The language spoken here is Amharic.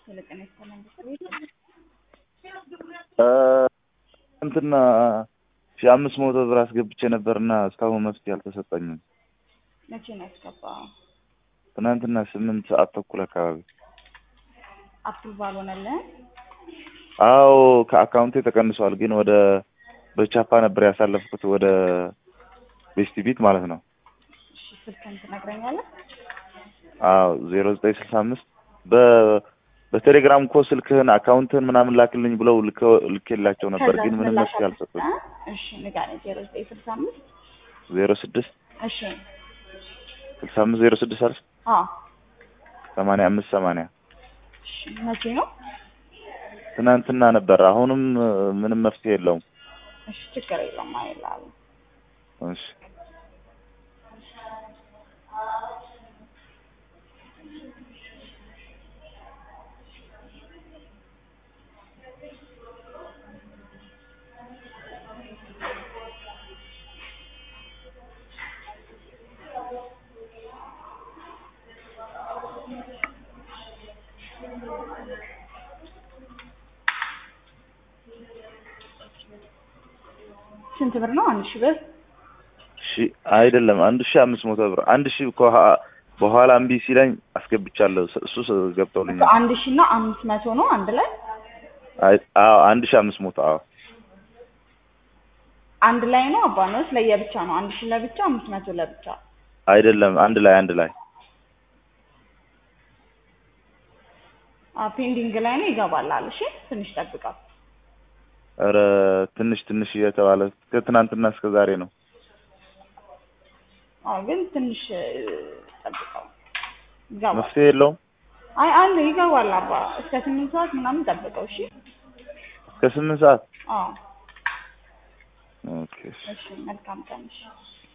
ስለቀነ ሰላም እንትና 1500 ብር አስገብቼ ነበርና እስካሁን መፍትሄ አልተሰጠኝም። መቼ ነው ያስገባው? ትናንትና 8 ሰዓት ተኩል አካባቢ። አፕሩቫል ሆነለ? አዎ ከአካውንቴ ተቀንሷል፣ ግን ወደ በቻፓ ነበር ያሳለፍኩት ወደ ቤስት ቢት ማለት ነው። እሺ ስልክህን ትነግረኛለህ? አዎ 0965 በቴሌግራም እኮ ስልክህን አካውንትህን ምናምን ላክልኝ ብለው ልኬላቸው ነበር፣ ግን ምንም መፍትሄ አልሰጡኝ። እሺ ንገረኝ። 0965 06 እሺ 65 06 አይደል? አዎ 85 80 እሺ መቼ ነው? ትናንትና ነበር። አሁንም ምንም መፍትሄ የለውም። እሺ ችግር የለውም አይላል። እሺ ስንት ብር ነው? 1000 ብር? እሺ አይደለም 1500 ብር። 1000 በኋላ እምቢ ሲለኝ አስገብቻለሁ። እሱ ገብቶልኛል። 1000 እና 500 ነው አንድ ላይ? አዎ 1500 አዎ አንድ ላይ ነው አባ ነው ለየብቻ ነው? 1000 ለብቻ 500 ለብቻ? አይደለም አንድ ላይ ፔንዲንግ ላይ ነው ይገባል አለ። እሺ ትንሽ ጠብቀው። ኧረ ትንሽ እየተባለ ከትናንትና እስከ ዛሬ ነው። ግን ትንሽ ጠብቀው ይገባል። መፍትሄ የለውም? አለ ይገባል አባ። እስከ 8 ሰዓት ምናምን ጠብቀው። እሺ እስከ 8 ሰዓት? አዎ ኦኬ እሺ መልካም ቀን።